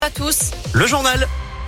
À tous. Le journal.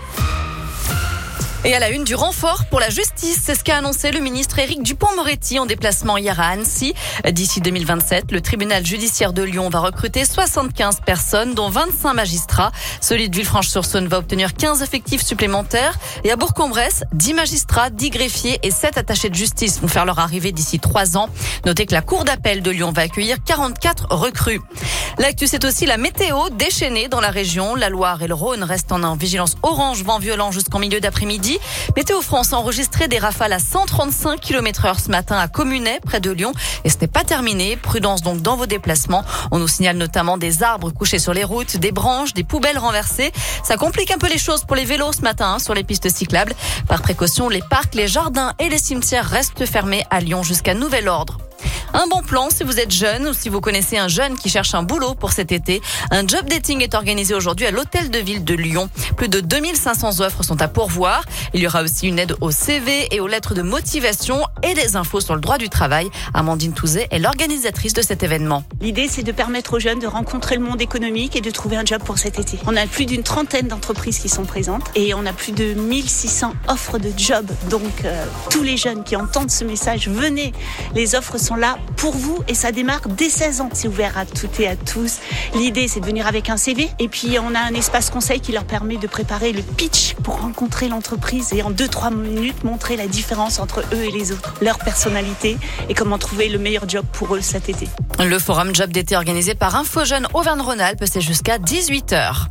Et à la une, du renfort pour la justice, c'est ce qu'a annoncé le ministre Éric Dupond-Moretti en déplacement hier à Annecy. D'ici 2027, le tribunal judiciaire de Lyon va recruter 75 personnes, dont 25 magistrats. Celui de Villefranche-sur-Saône va obtenir 15 effectifs supplémentaires. Et à Bourg-en-Bresse, 10 magistrats, 10 greffiers et 7 attachés de justice vont faire leur arrivée d'ici 3 ans. Notez que la cour d'appel de Lyon va accueillir 44 recrues. L'actu, c'est aussi la météo déchaînée dans la région. La Loire et le Rhône restent en vigilance orange, vent violent jusqu'en milieu d'après-midi. Météo France a enregistré des rafales à 135 km/h ce matin à Communay, près de Lyon. Et ce n'est pas terminé. Prudence donc dans vos déplacements. On nous signale notamment des arbres couchés sur les routes, des branches, des poubelles renversées. Ça complique un peu les choses pour les vélos ce matin sur les pistes cyclables. Par précaution, les parcs, les jardins et les cimetières restent fermés à Lyon jusqu'à nouvel ordre. Un bon plan si vous êtes jeune ou si vous connaissez un jeune qui cherche un boulot pour cet été. Un job dating est organisé aujourd'hui à l'hôtel de ville de Lyon. Plus de 2500 offres sont à pourvoir. Il y aura aussi une aide au CV et aux lettres de motivation et des infos sur le droit du travail. Amandine Touzet est l'organisatrice de cet événement. L'idée, c'est de permettre aux jeunes de rencontrer le monde économique et de trouver un job pour cet été. On a plus d'une trentaine d'entreprises qui sont présentes et on a plus de 1600 offres de job. Donc, tous les jeunes qui entendent ce message, venez. Les offres sont là pour vous et ça démarre dès 16 ans. C'est ouvert à toutes et à tous. L'idée, c'est de venir avec un CV et puis on a un espace conseil qui leur permet de préparer le pitch pour rencontrer l'entreprise et en 2-3 minutes montrer la différence entre eux et les autres, leur personnalité et comment trouver le meilleur job pour eux cet été. Le forum Job d'été organisé par Info Jeunes Auvergne-Rhône-Alpes, c'est jusqu'à 18h.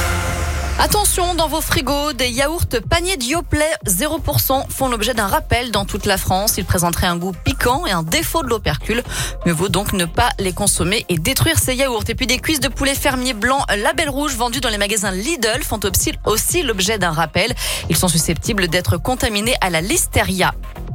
Attention, dans vos frigos, des yaourts paniers de Yoplait 0% font l'objet d'un rappel dans toute la France. Ils présenteraient un goût piquant et un défaut de l'opercule. Mieux vaut donc ne pas les consommer et détruire ces yaourts. Et puis des cuisses de poulet fermier blanc label rouge vendus dans les magasins Lidl font aussi l'objet d'un rappel. Ils sont susceptibles d'être contaminés à la listeria.